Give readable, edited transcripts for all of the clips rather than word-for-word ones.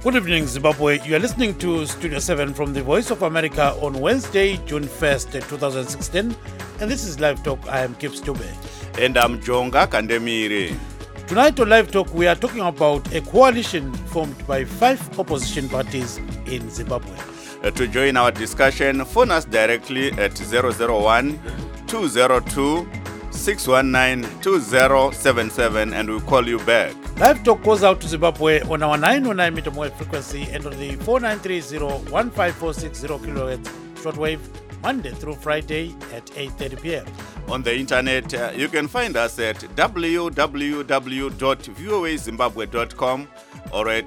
Good evening, Zimbabwe. You are listening to Studio 7 from the Voice of America on Wednesday, June 1st, 2016. And this is Live Talk. I am Kip Stube. And I'm Jonga Kandemire. Tonight on Live Talk, we are talking about a coalition formed by 5 opposition parties in Zimbabwe. To join our discussion, phone us directly at 001-202-619-2077 and we'll call you back. Live Talk goes out to Zimbabwe on our 909 meter wave frequency and on the 4930-15460 kilohertz shortwave Monday through Friday at 8:30 p.m. On the internet, you can find us at www.voazimbabwe.com or at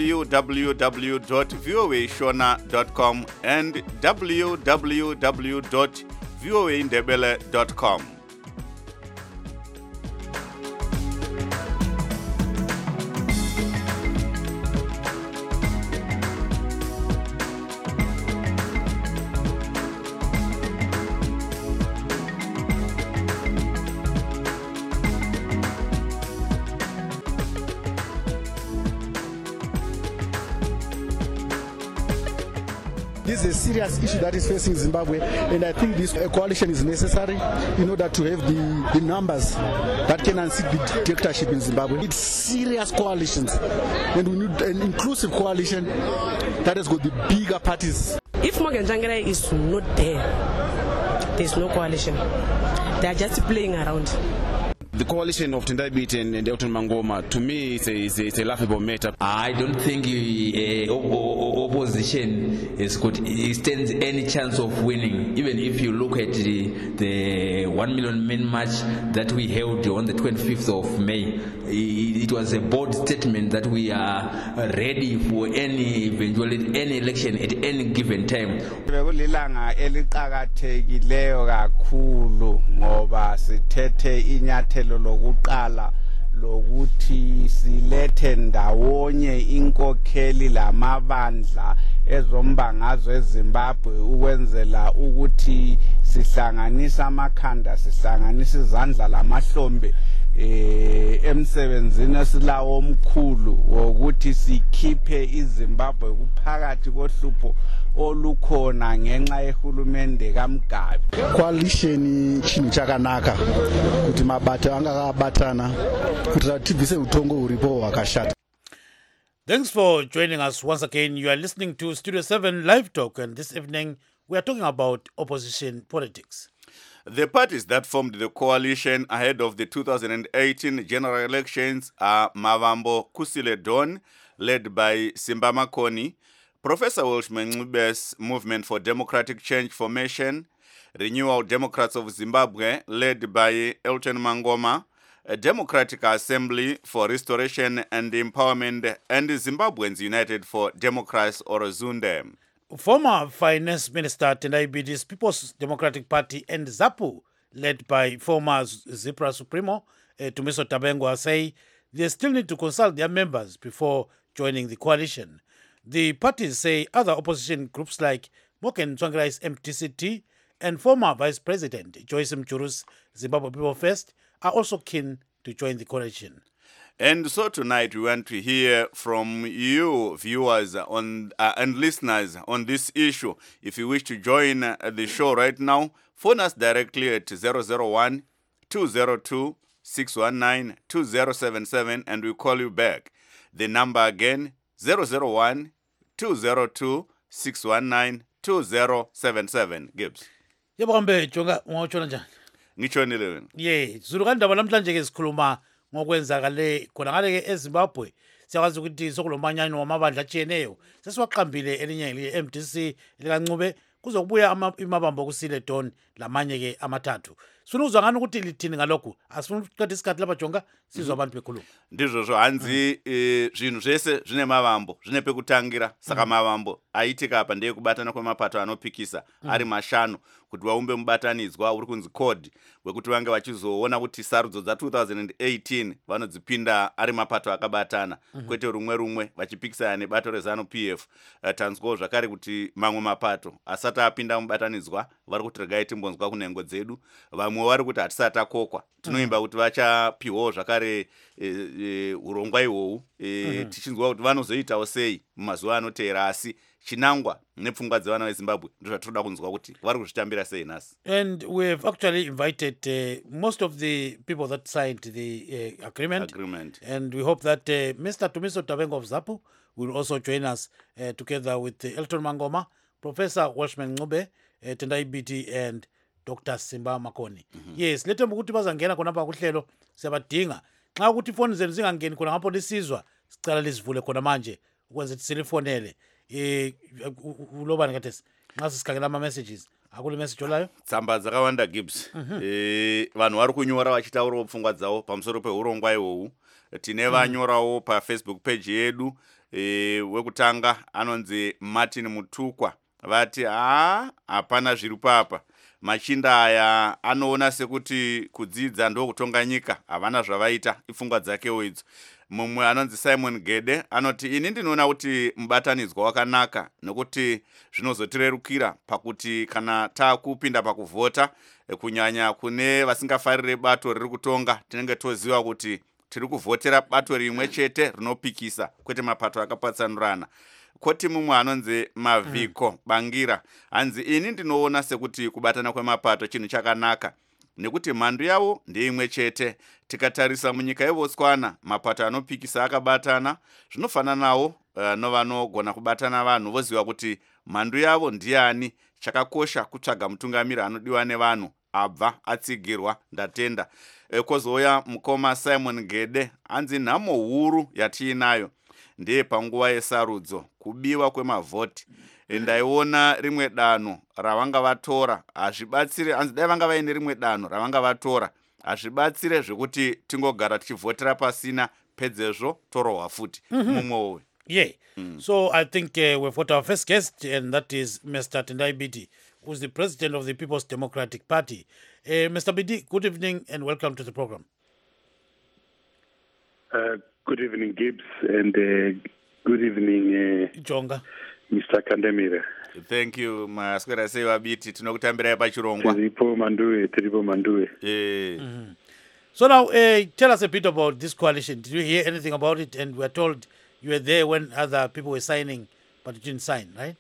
www.voashona.com and www.voaindebele.com. This is a serious issue that is facing Zimbabwe, and I think this coalition is necessary in order to have the numbers that can unseat the dictatorship in Zimbabwe. It's serious coalitions, and we need an inclusive coalition that has got the bigger parties. If Morgan Tsvangirai is not there's no coalition. They are just playing around. The coalition of Tendai Biti and Elton Mangoma, to me, it's a laughable matter. I don't think opposition stands any chance of winning. Even if you look at the 1 million men march that we held on the 25th of May, it was a bold statement that we are ready for any eventuality, any election at any given time. Bekulilanga eliqhakathekileyo kakhulu ngoba sithethe inyathelo lokuqala lokuthi silethe ndawonye inkokheli lamabandla ezombangazwe eZimbabwe ukwenzela ukuthi sihlanganisa amakhanda, sihlanganisa izandla lamahlombe emsebenzini esilawo omkhulu wokuthi sikhiphe iZimbabwe kuphakathi kohlupho olukhona ngenxa yehulumende kaMgabe. Coalition chinhu chakanaka kuti mabato angakabatana kuti tibvise utongo uripo hwakashata. Thanks for joining us once again. You are listening to Studio 7 Live Talk, and this evening we are talking about opposition politics. The parties that formed the coalition ahead of the 2018 general elections are Mavambo Kusile Dawn, led by Simba Makoni, Professor Welshman Ncibe's Movement for Democratic Change Formation, Renewal Democrats of Zimbabwe, led by Elton Mangoma, a Democratic Assembly for Restoration and Empowerment, and Zimbabweans United for Democracy or Zunde. Former Finance Minister Tendai Biti's People's Democratic Party and ZAPU, led by former ZIPRA Supremo Tumiso Tabengwa, say they still need to consult their members before joining the coalition. The parties say other opposition groups like Morgan Tsvangirai's MTCT and former Vice President Joyce Mchuru's Zimbabwe People First are also keen to join the coalition. And so tonight we want to hear from you, viewers and listeners on this issue. If you wish to join the show right now, phone us directly at 001-202-619-2077 and we'll call you back. The number again, 001-202-619-2077. Gibbs. Yebo kambe Jonga ngotshona njani? Ngitshonile. Zulu kandaba namhlanje ke sikhuluma ngokwenzakale khona ngale ke eZimbabwe. Siyakwazi ukuthi sokulomanyano wamabandla atshiyeneyo. Sesiwaqambile elinye MDC likaNcube kuzokubuya imabambo Kusile Dawn lamanye ke amathathu. Sifuna uzwa ngani ukuthi lithini ngalokho? Asifuna ukuqeda isikhathi lapha Jonga sizwe abantu bekhuluma. Ndizvo hanzi zvinhu zvese zvine mavambo, zvine pekutangira. Saka mavambo aitika apa ndeye kubatana kwemapato anopikisa ari mashanu kuti vaumbe mubatanidzwa uri kunzi code wekuti vange vachizoona kuti sarudzo dza2018 vanodzipinda ari mapato akabatana kwete rumwe vachipikisana nebato reZANU PF. Tanzwawo zvakare kuti mamwe mapato asati apinda mubatanidzwa vari kuti regai timbonzwa kunhengo dzedu, vamwe vamwe vari kuti hatisati takokwa tinoimba kuti vachapiwawo zvakare urongwa ihwohwu tichinzwa kuti vanozoitawo sei mumazuva anoteera, asi chinangwa nepfungwa dzevana vezimbabwe ndozvatinoda kunzwa kuti vari kuzvitambira sei nhasi. And we have actually invited most of the people that signed the agreement, and we hope that Mr. Tumiso Tabengo of ZAPU will also join us together with Elton Mangoma, Professor Welshman Ncube, Tendai Biti, and Dr. Simba Makoni. Yes, lete mkuti bazangena kona pa kuhlelo siyabadinga. Xa ukuthi phone zenu zingangeni kona ngapho lisizwa sicala lisivule khona manje ukwenza silifonele. Ulobani kathesi nxa sisikangela ama messages akule message olayo tsamba dzakawanda Gibbs. Vanhu vari kunyora vachitaurawo pfungwa dzavo pamusoro peurongwa ihwohwu. Tine vanyorawo pa Facebook page yedu. Wekutanga anonzi Martin Mutukwa vati hapana zviri papa, machinda aya anoona sekuti kudzidza ndo kutonga nyika, havana zvavaita, ipfungwa dzakewo idzo. Mumwe anonzi Simon Gede anoti ini ndinoona kuti mubatanidzwa wakanaka nekuti zvinozotirerukira pakuti kana taakupinda pakuvhota kunyanya kune vasingafarire bato riri kutonga tinenge toziva kuti tiri kuvhotera bato rimwe chete rinopikisa kwete mapato akapatsanurana. Koti mumwe anonzi Mavhiko Bangira hanzi ini ndinoona sekuti kubatana kwemapato chinhu chakanaka nekuti mhando yavo ndeimwe chete. Tikatarisa munyika yeBotswana mapato anopikisa akabatana zvinofananawo novanogona kubatana vanhu voziva kuti mhando yavo ndiani. Chakakosha kutsvaga mutungamiri anodiwa nevanhu abva atsigirwa ndatenda. Kozouya mukoma Simon Gede hanzi nhamo huru yatiinayo ndeye panguva yesarudzo kubiwa kwemavhoti. Ndaiona rimwe danho ravanga vatora hazvibatsire, hanzi dai vanga vaine rimwe danho ravanga vatora hazvibatsire zvekuti tingogara tichivhotera pasina pedzezvo torohwa futi mumwewowe. Yeah. So I think we've got our first guest, and that is Mr. Tendai Biti, who's the president of the People's Democratic Party. Mr. Biti, good evening and welcome to the program. Good evening, Gibbs, and good evening, Jonga. Mr. Kandemira. Thank you, maswera seva Biti. Tinokutambirai pachirongwa. Tiripo Mandue. So now, tell us a bit about this coalition. Did you hear anything about it? And we are told you were there when other people were signing, but you didn't sign, right?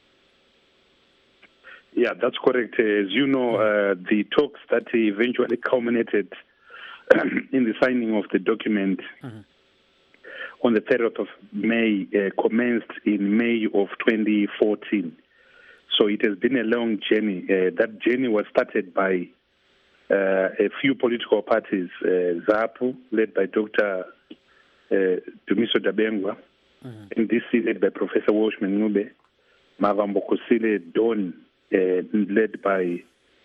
Yeah, that's correct. As you know, the talks that eventually culminated in the signing of the document on the 30th of May commenced in May of 2014. So it has been a long journey. That journey was started by a few political parties, ZAPU, led by Dr. Tumiso Tabengo, NDC, led by Professor Welshman Ncube, Mavambo Kusile Don, led by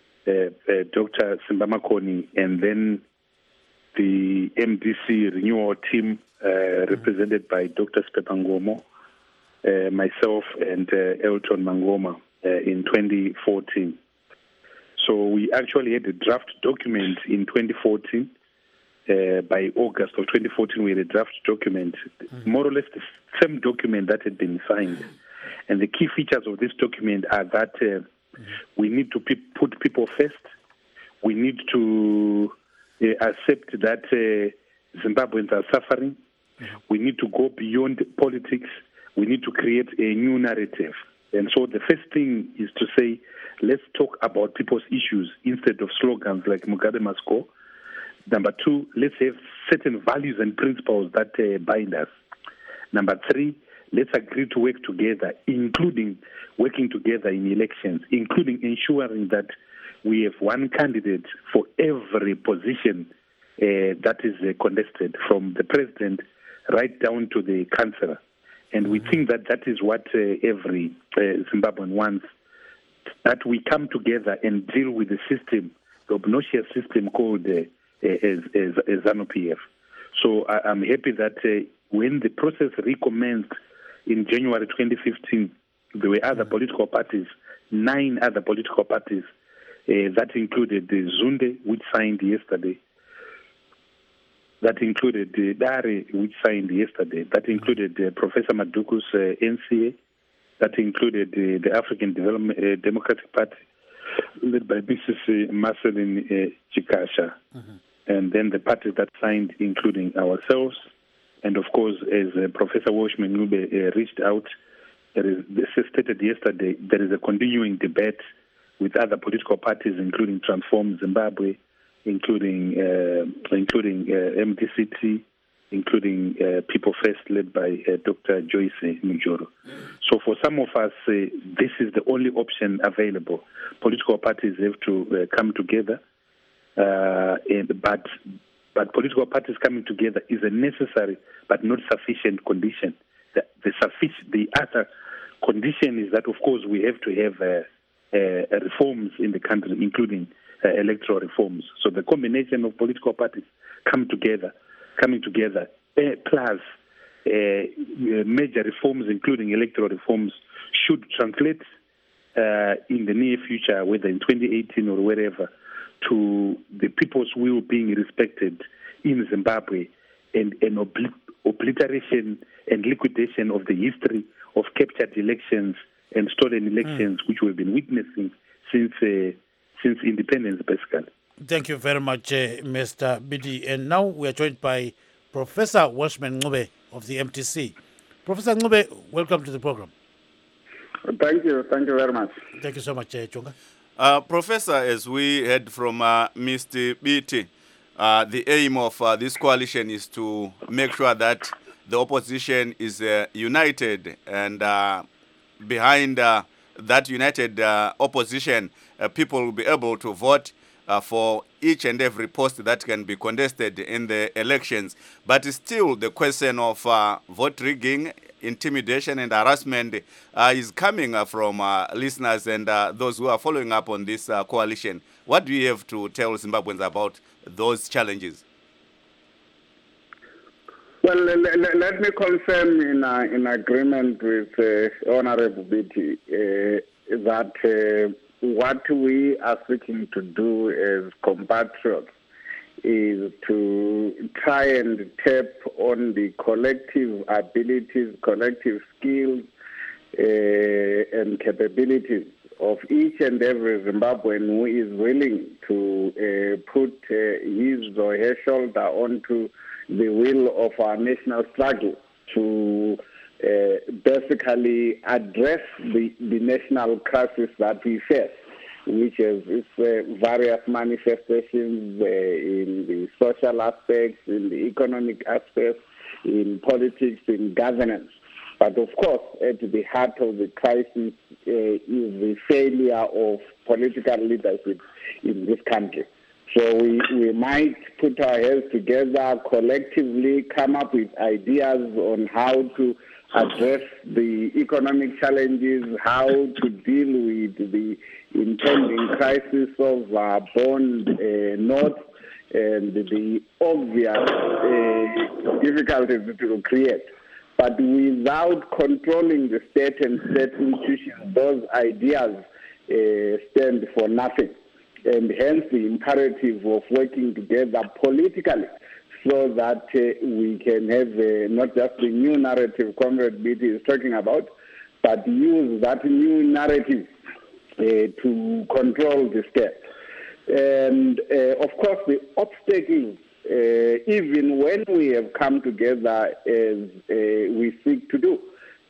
Dr. Simba Makoni, and then the MDC renewal team, represented by Dr. Spepangomo, myself, and Elton Mangoma in 2014. So we actually had a draft document in 2014. By August of 2014, we had a draft document, more or less the same document that had been signed. And the key features of this document are that we need to put people first. We need to accept that Zimbabweans are suffering. We need to go beyond politics. We need to create a new narrative. And so the first thing is to say, let's talk about people's issues instead of slogans like Mugabe must go. Number two, let's have certain values and principles that bind us. Number three, let's agree to work together, including working together in elections, including ensuring that we have one candidate for every position that is contested, from the president right down to the councillor. And we think that that is what every Zimbabwean wants, that we come together and deal with the system, the obnoxious system called ZANU-PF. So I'm happy that when the process recommenced in January 2015, there were other political parties, 9 other political parties, that included the Zunde, which signed yesterday. That included the Dare, which signed yesterday. That included Professor Maduku's NCA. That included the African Democratic Party. led by Mrs. Marceline Chikasha, and then the parties that signed, including ourselves, and of course, as Professor Welshman Ncube reached out, there is, as stated yesterday, there is a continuing debate with other political parties, including Transform Zimbabwe, including MDCT, including People First, led by Dr. Joyce Mujoro. So for some of us, this is the only option available. Political parties have to come together, but political parties coming together is a necessary but not sufficient condition. The other condition is that, of course, we have to have reforms in the country, including electoral reforms. So the combination of political parties coming together, plus major reforms, including electoral reforms, should translate in the near future, whether in 2018 or wherever, to the people's will being respected in Zimbabwe, and an obliteration and liquidation of the history of captured elections and stolen elections, which we've been witnessing since independence, basically. Thank you very much, Mr. Bidi. And now we are joined by Professor Welshman Ncube of the MTC. Professor Ncube, welcome to the program. Thank you very much. Thank you so much, Chunga. Professor, as we heard from Mr. Biti, the aim of this coalition is to make sure that the opposition is united, and behind that united opposition, people will be able to vote for each and every post that can be contested in the elections. But still, the question of vote rigging, intimidation and harassment is coming from listeners and those who are following up on this coalition. What do you have to tell Zimbabweans about those challenges? Well, let me confirm in agreement with Honorable Biti that what we are seeking to do as compatriots is to try and tap on the collective abilities, collective skills, and capabilities of each and every Zimbabwean who is willing to put his or her shoulder onto the wheel of our national struggle to basically address the national crisis that we face, which is various manifestations in the social aspects, in the economic aspects, in politics, in governance. But of course, at the heart of the crisis is the failure of political leadership in this country. So we might put our heads together collectively, come up with ideas on how to address the economic challenges, how to deal with the impending crisis of our bond notes, and the obvious difficulties it will create. But without controlling the state and state institutions, those ideas stand for nothing. And hence the imperative of working together politically so that we can have not just the new narrative Comrade Biti is talking about, but use that new narrative to control the state. And of course, the obstacles, even when we have come together as we seek to do,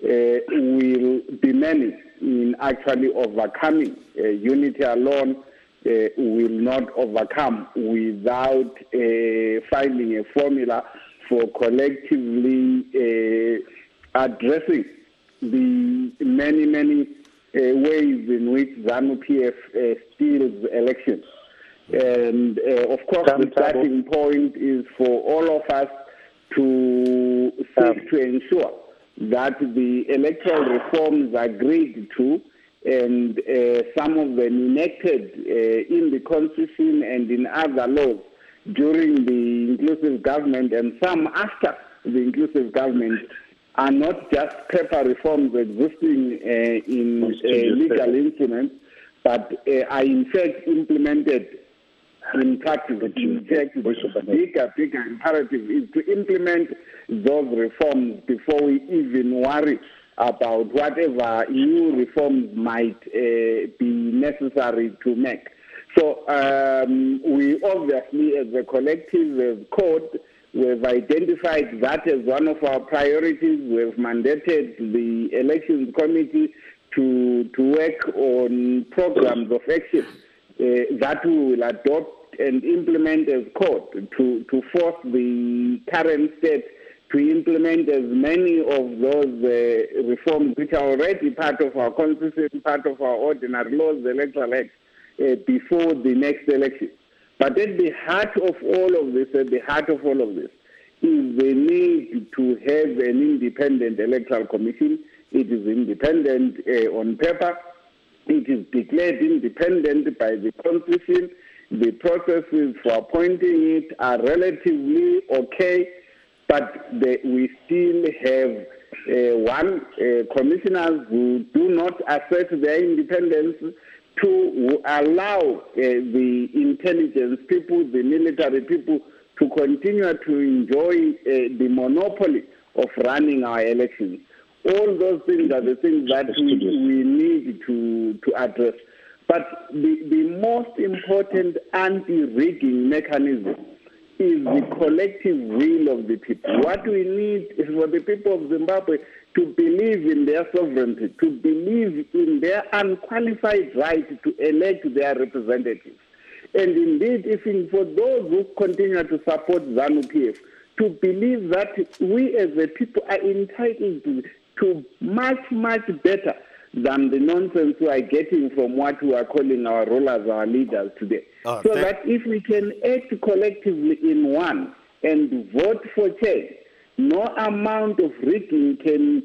will be many in actually overcoming. Unity alone will not overcome without finding a formula for collectively addressing the many ways in which ZANU-PF steals elections. And of course, the starting point is for all of us to seek to ensure that the electoral reforms agreed to and some of them enacted in the Constitution and in other laws during the inclusive government and some after the inclusive government are not just paper reforms existing in legal instruments, but are in fact implemented in practice. In fact, the bigger imperative is to implement those reforms before we even worry about whatever new reforms might be necessary to make. So we obviously, as a collective, as CORD, we've identified that as one of our priorities. We've mandated the Elections Committee to work on programs of action that we will adopt and implement as CORD to force the current state to implement as many of those reforms which are already part of our constitution, part of our ordinary laws, the Electoral Act, before the next election. But at the heart of all of this, is the need to have an independent electoral commission. It is independent on paper. It is declared independent by the Constitution. The processes for appointing it are relatively okay, but we still have commissioners who do not assert their independence, to allow the intelligence people, the military people, to continue to enjoy the monopoly of running our elections. All those things are the things that we need to address. But the most important anti-rigging mechanism is the collective will of the people. What we need is for the people of Zimbabwe to believe in their sovereignty, to believe in their unqualified right to elect their representatives. And indeed, for those who continue to support ZANU-PF, to believe that we as a people are entitled to much, much better than the nonsense we are getting from what we are calling our rulers, our leaders today. That if we can act collectively in one and vote for change, no amount of rigging can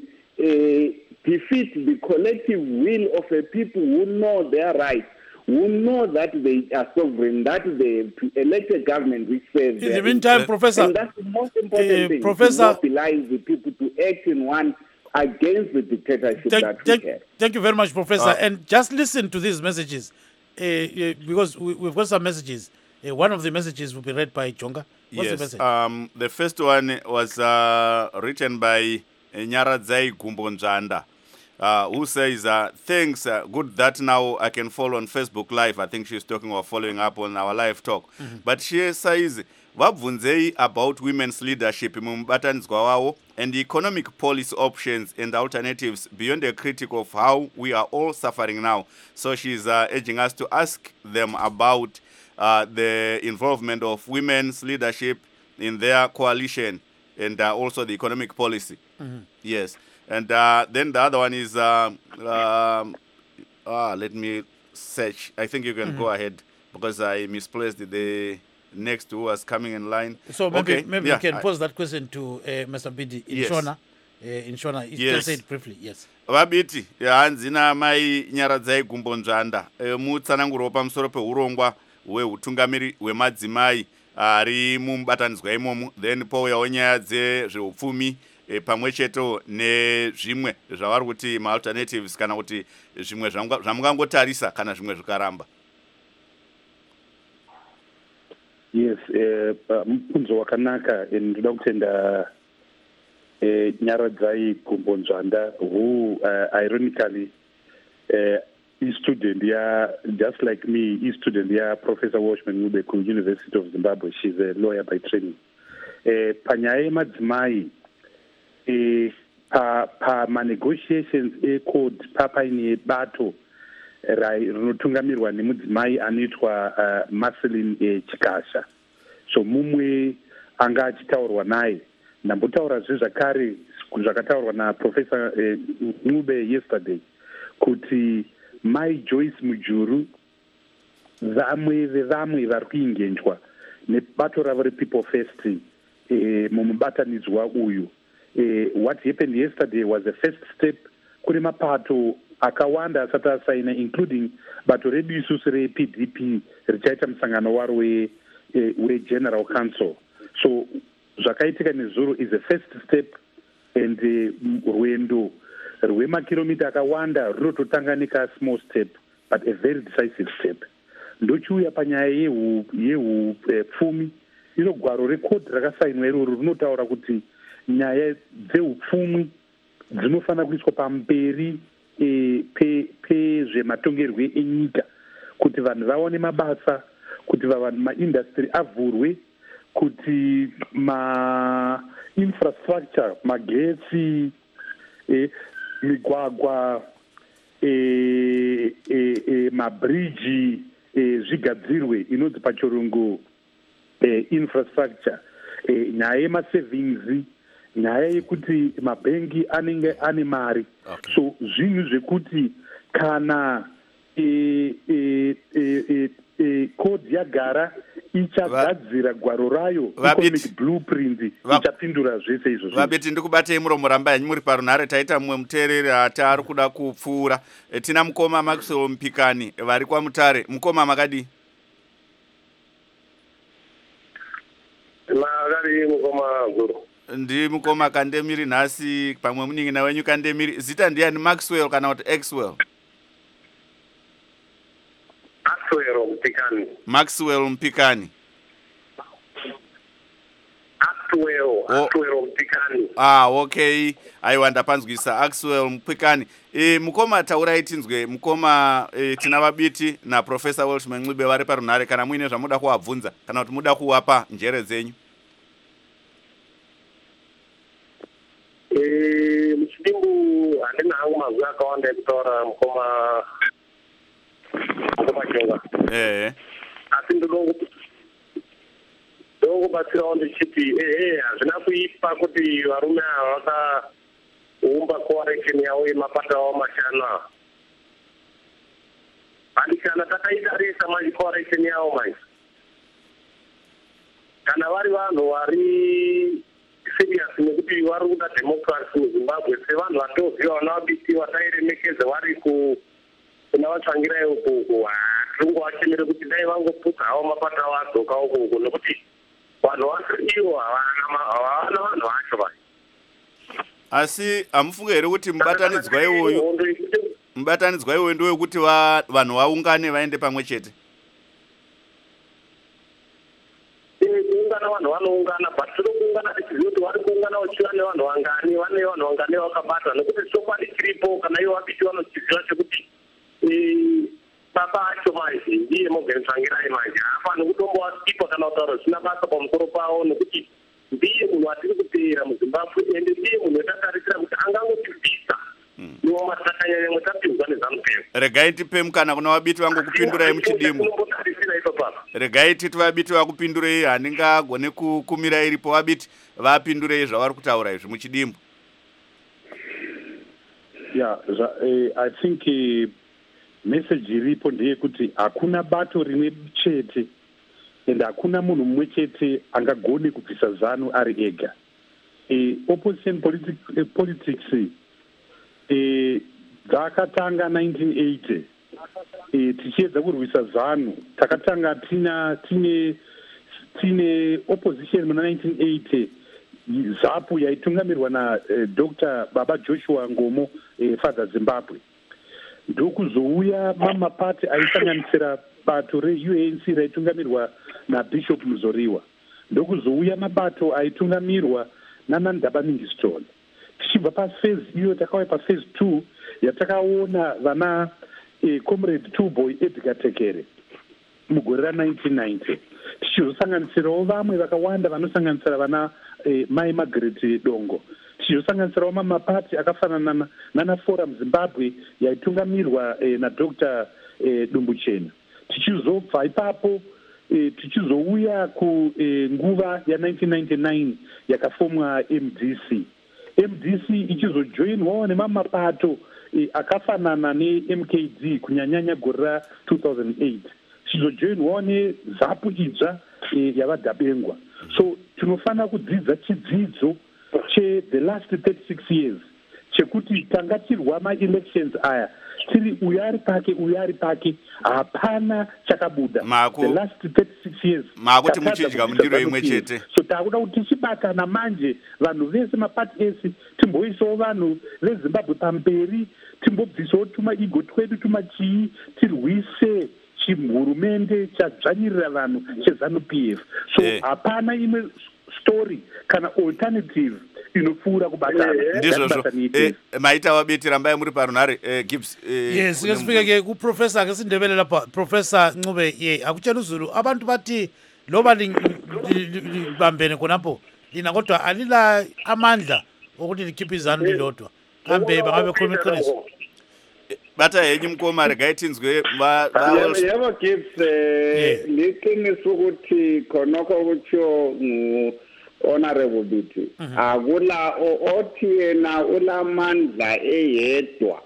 defeat the collective will of a people who know their rights, who know that they are sovereign, that they have to elect a government which serves them. In the meantime, Professor, and that's the most important thing, Professor, to mobilize the people to act in one against the dictatorship that we have. Thank you very much, Professor. And just listen to these messages, because we've got some messages. One of the messages will be read by Jonga. What's the message? The first one was written by Nyaradzai Gumbonjanda, who says, thanks, good that now I can follow on Facebook Live. I think she's talking about following up on our live talk. But she says, vabvunzei about women's leadership mubatanidzwa wavo and economic policy options and alternatives beyond the critique of how we are all suffering now. So she's urging us to ask them about the involvement of women's leadership in their coalition and also the economic policy. Yes. And then the other one is, let me search. I think you can go ahead because I misplaced the next who was coming in line. So maybe you can pose that question to Mr. Bidi in Shona. In Shona, you can say it briefly. Yes. Vabiti, hanzina mai Nyaradzai Gumbonjanda. Mutsananguro pamusoro peurongwa hweutungamiri hwemadzimai ari mubatanidzwa imomo, then pouyawo nyaya dzezveupfumi pamwe cheto nezvimwe zvavari kuti ma-alternatives kana kuti zvimwe zvamungangotarisa kana zvimwe zvikaramba. Yes, mubvunzo wakanaka. Ndoda kutenda Nyaradzai Gumbonjanda, who ironically is student here, just like me, is student here, Professor Welshman Ngubeko, University of Zimbabwe. She's a lawyer by training. Panyaya yemadzimai ma-negotiations eCORD papaine bato rinotungamirwa nemudzimai anoitwa Marceline Chikasha. So mumwe anga achitaurwa naye. Ndambotaurazve zvakare zvakataurwa naProfessor Ngube yesterday kuti Mai Joyce Mujuru vamwe vevamwe vari kuingenjwa nebato ravo rePeople First mumubatanidzwa uyu. What happened yesterday was the first step kune mapato akawanda asati asaina, including bato redu isusu rePDP richaita musangano waro weGeneral Council. So zvakaitika nezuro is the first step, and rwendo rwemakilomita akawanda runototanga neka small step but a very decisive step. Ndochiuya panyaya yeupfumi. Gwaro reCORD rakasainwa iroro rinotaura kuti nyaya dzeupfumi dzinofanira kuiswa pamberi pezvematongerwe enyika kuti vanhu vaone mabasa, kuti maindastry avhurwe, kuti mainfrastructure, magetsi, migwagwa, mabridge zvigadzirwe, inonzi pachirungu infrastructure, nyaya yemasavings, nyaya yekuti mabhengi anenge ane mari. So zvinhu zvekuti kana code yagara ichagadzira gwaro rayo, economic blueprint ichapindura zvese izvo. Vabeti ndikubatei muromo ramba yanyu muri parunhare. Taita mumwe muteereri ari kuda kupfuura. Tina mukoma Maxwell Mpikani vari kwaMutare. Mukoma makadi? Makadi mukoma Zulu. Ndi mukoma Kandemiri nhasi pamwe munyin'ina wenyu Kandemiri. Zita ndiani, Maxwell kana kuti Axwell? Maxwell Mpikani. Axwell Mpikani. Okay. Aiwa ndapanzwisa Axwell Mpikani. Mukoma taurai tinzwe. Mukoma tina vabiti na Professor Welshman Ncube vari parunhare, kana muine zvamuda kuwabvunza kana kuti muda kuwapa njere dzenyu. Muchidimbu handina hangu mazuva akawanda ekutaura mukoma Jonga. Asi ndongobatsirawo ndichiti hazvina kuipa kuti varume ava vakaumba coalition yavo yemapato avo mashanu. Handikana takaitarisa manje coalition yavo manje. Kana vari vanhu vari serious nekuti vari kuda democracy muZimbabwe, sevanhu vatoziva vanavabiti vatairemekedza vari kuna vatsvangirai ukuku, tongowachemere kuti dai vangopfuka havo mapato avo adzoka ukuku, nekuti vanhu vacho ivo havana vanhu vacho vai. Asi hamufunge here kuti mubatanidzwa iwoyu ndowekuti vanhu vaungane vaende pamwe chete? Kuungana vanhu vanoungana, but tiri kuungana tichiziva kuti vari kuungana vachiva nevanhu vangani, vane vanhu vangani vakabata, nekuti chokwadi chiripo kana ivo vabiti vanochiziva chekuti baba acho manje ndiye Morgan Tsvangirai manje hapana kutombowasipa kana kutaura zvisina basa pamusoro pavo, nekuti ndiye munhu atiri kuteera muZimbabwe ende ndiye munhu watatarisira kuti angangotibvisa iwo matakanyanya mwetapinzwa neZANU-PF. Regai tipe mukana kuna vabiti vangu kupindurai muchidimbu. Regai titi vabiti vakupindurei, handingagone kumira iripo vabiti vapindurei zvavari kutaura izvi muchidimbu. I think message iripo ndeyekuti hakuna bato rimwe chete ende hakuna munhu mumwe chete angagone kubvisa ZANU ari ega. Opposition politics dzakatanga 1980 tichiedza kurwisa ZANU. Takatanga tine opposition muna 1980, ZAPU yaitungamirwa na Dr. Baba Joshua Ngomo, Father Zimbabwe. Ndokuzouya mamapati aisanganisira bato reUNC raitungamirwa naBishop Muzoriwa. Ndokuzouya mabato aitungamirwa naNdaba Livingstone. Tichibva paphase iyo takauya paphase 2 yatakaona vana comrade Tuboy Edgar Tekere mugore ra1990. Tichizosanganisirawo vamwe vakawanda vanosanganisira vana Mai Margaret Dongo. Tichizosanganisirawo mamapati akafanana nanaForum Zimbabwe yaitungamirwa naDr. Dumbuchena. Tichizobva ipapo tichizouya kunguva ya1999 yakafomwa MDC. MDC ichizojoinwawo nemamapato akafanana neMKD kunyanyanya gore ra2008. Tichizojoinwawo neZAPU idzva yavadabengwa. So tinofanira kudzidza chidzidzo the last 36 years chekuti tanga tirwa ma-elections aya tiri uyu ari pake hapana chakabuda. The last 36 years makuti muchidya mundiro imwe chete. So takuda kuti tichibatana manje vanhu vese mapati ese timboisawo vanhu veZimbabwe pamberi, timbobvisawo tuma-ego twedu tumachii, tirwise chihurumende chadzvanyirira vanhu cheZANU-PF. So hapana imwe story kana alternative tinopfuura kubata ndizvozvo maita wabiti rambai muri parunhare Gibbs yes ngesifika ke kuprofessor ke sindebele lapha Professor Ncube akutshela uZulu abantu bathi loba libambene khonapho lina kodwa alila amandla ukuthi likhiphe izanu lilodwa kambe bangabe khuluma iqiniso bata henyi Mkoma regaitinzwe yebo Gibbs liqiniso ukuthi khonokho kutsho honorable bithi akula othi yena ulamandla eyedwa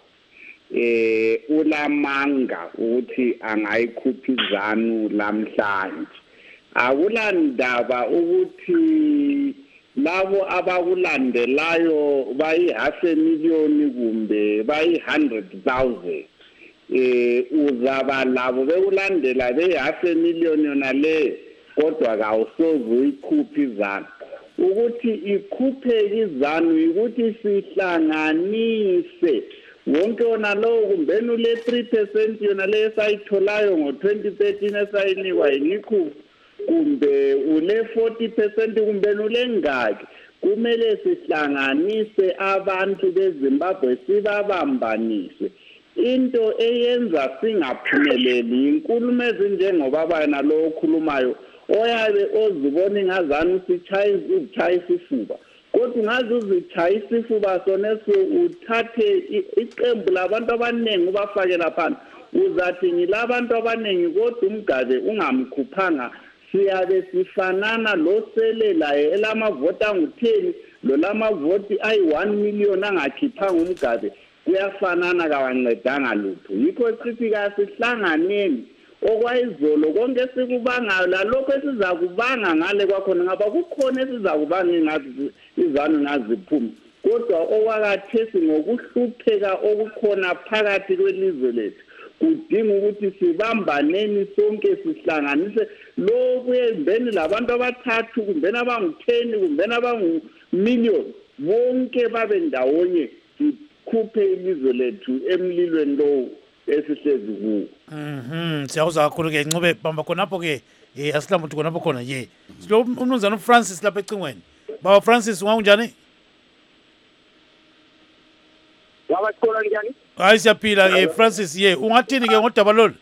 ulamanga ukuthi angayikhupha izanu lamhlanje akula ndaba ukuthi labo abakulandelayo bayi 500,000 kumbe bayi 100,000 uzaba labo bekulandela be 500,000 yona le kodwa kawusoze uyikhuphe izanu ukuthi ikhuphe izanu ukuthi sihlanganise wonke ona lo kumbe ule 3% yona le sayitholayo ngo2013 esayinikwa yinikhuphe kumbe ule 40% kumbe ule ngaki kumele sihlanganise abantu beZimbabwe sibabambanise into eyenza singaphumeleli inkulumo ezinjengoba bana lo okhulumayo oyabe ozibona ingazani sichaya isifuba kodwa ngazi uzichaya isifuba sonese uthathe iqembu labantu abaningi ubafake lapha uzathi ngilabantu abaningi kodwa umgabe ungamkhuphanga siyabe sifanana lo sele laye elamavoti angu10 lo lamavoti ayi1 million angakhiphanga umgabe kuyafanana kawancedanga lutho yikho sithi kasihlanganeni okwayizolo konke sikubangayo lalokho esizakubanga ngale kwakhona ngaba kukhona esizakubanga ngazi izanu ngaziphuma kodwa okwakathesi ngokuhlupheka okukhona phakathi kwelizwe lethu kudinga ukuthi sibambaneni sonke sihlanganise lo kuyembeni labantu abathathu kumbe abangu10 kumbe abangu-million bonke babe ndawonye sikhuphe ilizwe lethu emlilweni lo esihlezi kuwo siyawuza kakhulu ke Ncube bamba khonapho ke asihlamba ukuthi khonapho khona silo umnumzana uFrancis lapha ecingweni baba Francis unganjani wabakhona njani hayi siyaphila Francis ungathini ke ngodaba lolu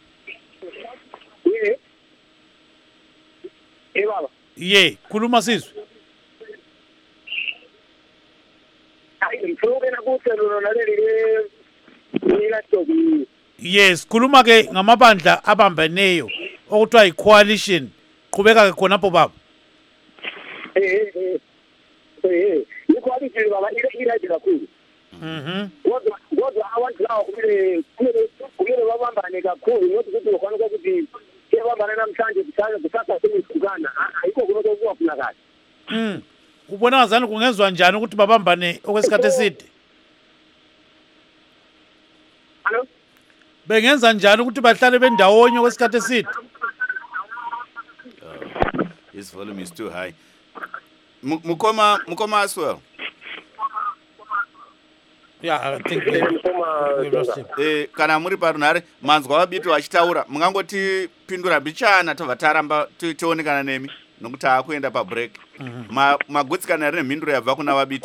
baba khuluma sizwe yes khuluma ke ngamabandla abambeneyo okuthiwa yi-coalition qhubeka ke khonapho baba i-coalition baba irayithi kakhulu kodwa abantu lawo kumele babambane kakhulu nokuthi ukuthi ngokwana kokuthi kebambane namhlanje kusasa senihlukana ayikho kunoko kuwafuna kahle ubona ngazani kungenzwa njani ukuthi babambane okwesikhathi eside bengenza njani ukuthi bahlale bendawonye okwesikhathi eside his volume is too high Mkoma as well I think we lost him. Kana muri parunhare manzwa wabiti wachitaura mungangoti pindura bichana tobva taramba tionekana nemi nokuti akuenda pabreak magutsikana rine mhinduro yabva kuna wabiti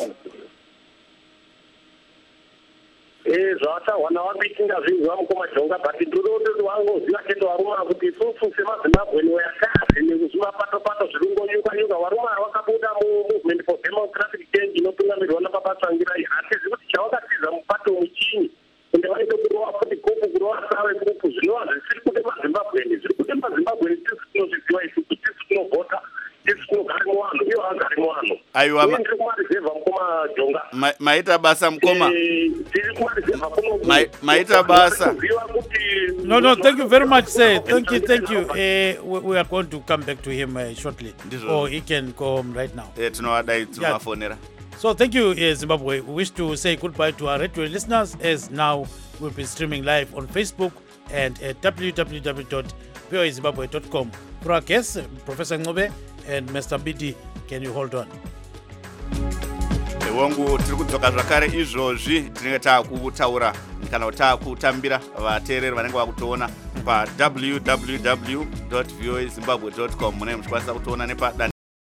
zvatawana wabiti ndazvinzwa Mukoma Jonga but ndodoti wangoziva chete waruma kuti isusu semazimbabweni weyakazi nekuzvimapato-pato zviri ngonyuka-nyuka waruma wakabuda mumovement for democratic change inotungamirwa napapatsvangirai hatizi kuti chawakatiza mupato muchini ende vanenge kurova futi kopu kurova save kopu zvinova zvisiri kuti mazimbabweni zviri kuti mazimbabweni tisi tinozviziva isusu tisi tinovhota tisi tinogare muvanhu iyo agare muvanhu aiwa ndiri kumarizevha Mukoma Jonga maita basa Mukoma tiri kumarizevha maita basa No, thank you very much, sir. Thank you. We are going to come back to him shortly. Or he can go home right now. So thank you, Zimbabwe. We wish to say goodbye to our radio listeners as now we'll be streaming live on Facebook and at www.voazimbabwe.com. For our guests, Professor Ncube and Mr. Mbiti, can you hold on? Wangu tiri kudzoka zvakare izvozvi tinenge taakutaura kana taakutambira vateereri vanenge vakutoona pa www.voazimbabwe.com mune muchikwanisa kutoona nepadani